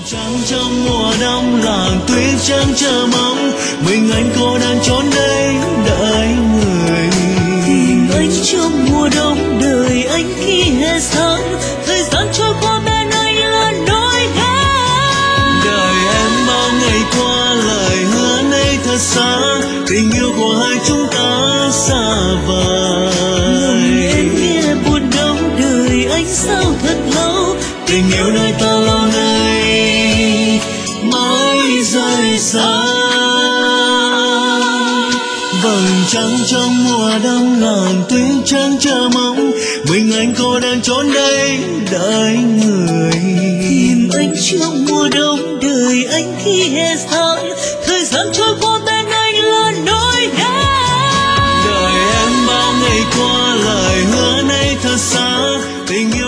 trăng trong mùa đông làng tuyết trắng chờ mong mình anh cô đang trốn đây đợi người. Tìm anh trong mùa đông đời anh khi hè sáng, thời gian trôi qua bên anh là nỗi ghét. Đời em bao ngày qua lời hứa này thật xa, tình yêu của hai chúng ta xa vời. Lòng em nghe buồn đau đời anh sao thật lâu, Tình yêu nơi ta lâu nay mãi rời xa. Vầng trăng trong mùa đông làng tuyết trắng chờ mong mình anh cô đang trốn đây đợi người. Tìm anh trong mùa đông đời anh khi hè sáng, thời gian trôi qua bên anh là nỗi ghét. Đời em bao ngày qua lời hứa này thật xa, tình yêu